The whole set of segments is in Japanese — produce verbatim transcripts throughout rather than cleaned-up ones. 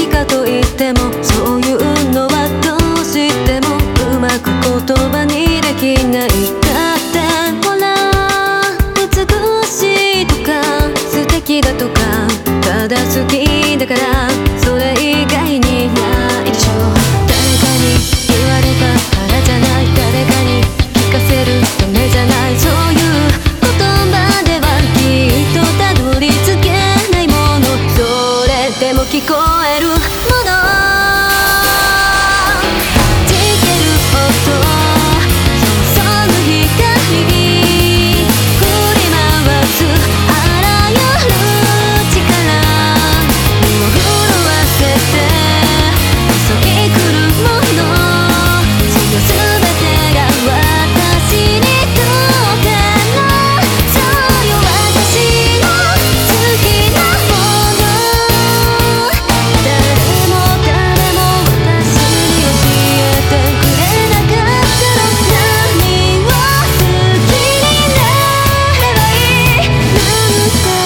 きかと言っても、そういうのはどうしてもうまく言葉にできない。だってほら、美しいとか素敵だとかただ好きだから、それ以外にないでしょ。誰かに言われたからじゃない、誰かに聞かせるためじゃない、そういう言葉ではきっとたどり着けないもの、それでも聞こえるもの、弾ける音、注ぐ光、振り回すあらゆる力、身を震わせて襲い来るもの、その全てが私にとっての、そうよ私の好きなもの、誰も誰も私に教えてくれなかったら、何を好きになればいいのか。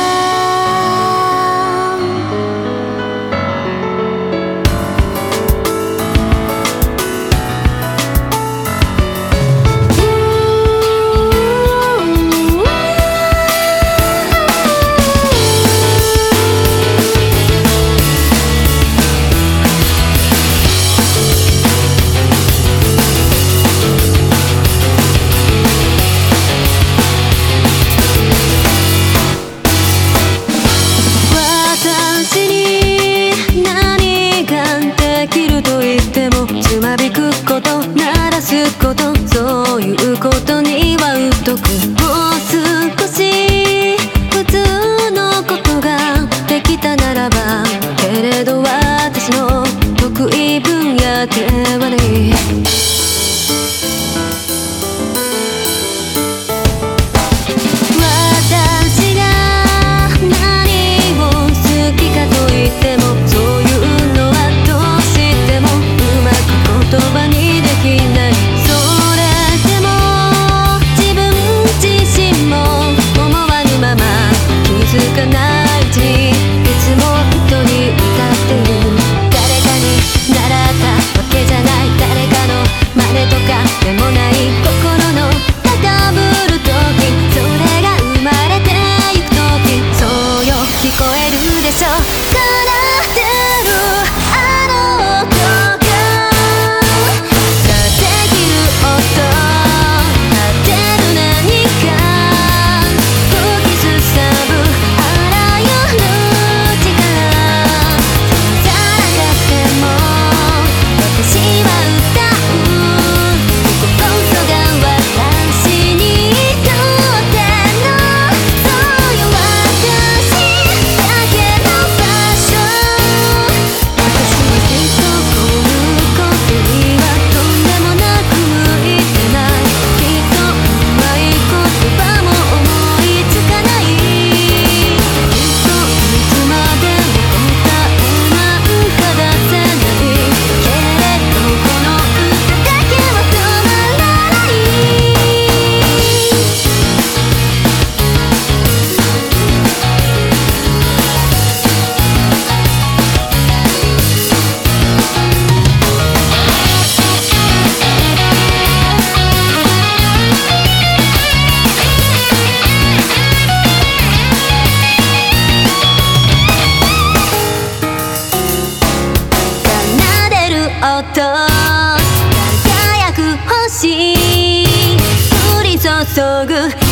私に何ができると言っても、つまびくこと、鳴らすこと、そういうことには疎く、もう少し普通のことができたならば、けれど私の得意分野ではない。私が何を好きかと言っても、そういうのはどうしてもうまく言葉にできない。それでも自分自身も思わぬまま、気づかないうちにいつも一人歌っている。誰かに習ったわけじゃない、誰かの真似とかでもない、心の高ぶる時、それが生まれてゆく時、そうよ聞こえるでしょ、奏でるあの音が、できる音、当てる何か、吹きすさぶあらゆる力、さらかしても私は歌う、こここそが私にとっての、そうよ私だけの場所、私はきっとこうことにはとんでもなく向いてない、きっとうまい言葉も思いつかない、きっといつまでも答えなんか出せない、けれどこの歌だけは止まらない。奏でる音、輝く星、降り注ぐ